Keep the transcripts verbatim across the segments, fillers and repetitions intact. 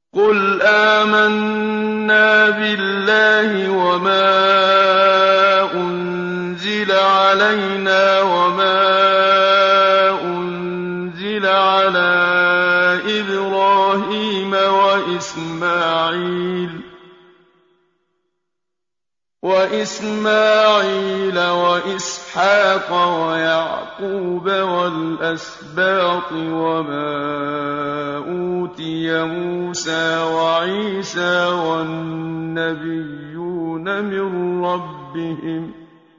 قُلْ آمَنَّا بِاللَّهِ وَمَا أُنزِلَ عَلَيْنَا وَمَا أُنزِلَ عَلَىٰ إِبْرَاهِيمَ وَإِسْمَاعِيلَ وَإِسْمَاعِيلَ وَإِسْحَاقَ وَيَعْقُوبَ وَالْأَسْبَاطِ وَمَا أُوتِيَ مُوسَىٰ وَعِيسَىٰ وَالنَّبِيُّونَ مِن رَّبِّهِمْ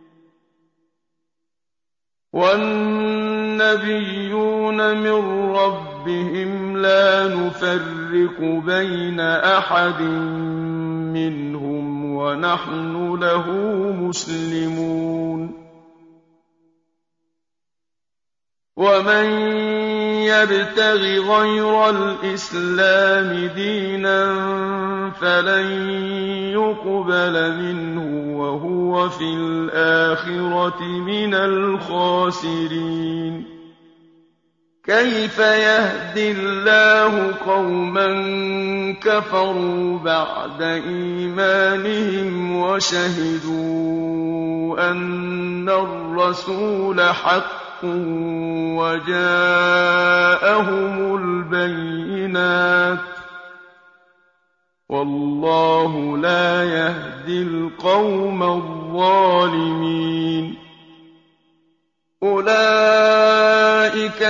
وَالنَّبِيُّونَ مِن رَّبِّهِمْ لَا نُفَرِّقُ بَيْنَ أَحَدٍ مِّنْهُمْ وَنَحْنُ لَهُ مُسْلِمُونَ وَمَن يَبْتَغِ غَيْرَ الْإِسْلَامِ دِينًا فَلَن يُقْبَلَ مِنْهُ وَهُوَ فِي الْآخِرَةِ مِنَ الْخَاسِرِينَ كَيْفَ يَهْدِي اللَّهُ قَوْمًا كَفَرُوا بَعْدَ إِيمَانِهِمْ وَشَهِدُوا أَنَّ الرَّسُولَ حَقٌّ وَجَاءَهُمُ الْبَيِّنَاتُ ۚ وَاللَّهُ لَا يَهْدِي الْقَوْمَ الظَّالِمِينَ أُولَٰئِكَ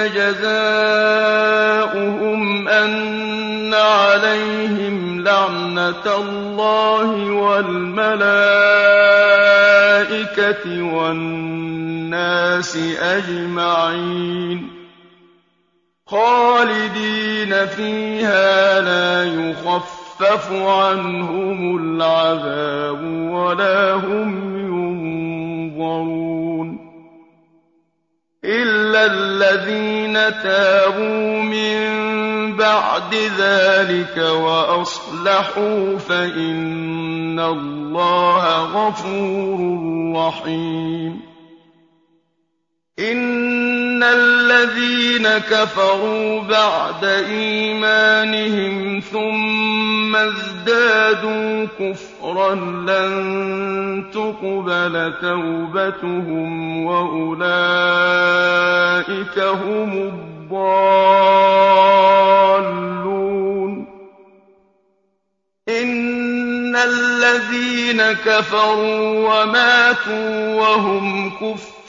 جَزَاؤُهُمْ أَنَّ عَلَيْهِمْ لَعْنَةَ اللَّهِ وَالْمَلَائِكَةِ وَالنَّاسِ أَجْمَعِينَ خَالِدِينَ فِيهَا لَا يُخَفَّفُ عَنْهُمُ الْعَذَابُ وَلَا هُمْ يُنظَرُونَ إِلَّا الَّذِينَ تَابُوا مِن بَعْدِ ذَٰلِكَ وَأَصْلَحُوا فَإِنَّ اللَّهَ غَفُورٌ رَّحِيمٌ إِنَّ الَّذِينَ كَفَرُوا بَعْدَ إِيمَانِهِمْ ثُمَّ ازْدَادُوا كُفْرًا لَّن تُقْبَلَ تَوْبَتُهُمْ وَأُولَٰئِكَ هُمُ الضَّالُّونَ إِنَّ الَّذِينَ كَفَرُوا وَمَاتُوا وَهُمْ كُفَّارٌ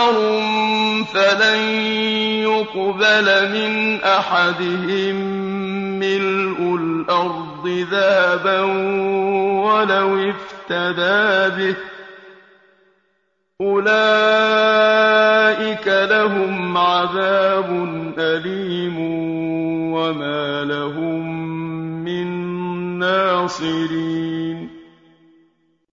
فَلَن يُقْبَلَ مِنْ أَحَدِهِم مِّلْءُ الْأَرْضِ ذَهَبًا وَلَوِ افْتَدَىٰ بِهِ ۗ أُولَٰئِكَ لَهُمْ عَذَابٌ أَلِيمٌ وَمَا لَهُم مِّن نَّاصِرِينَ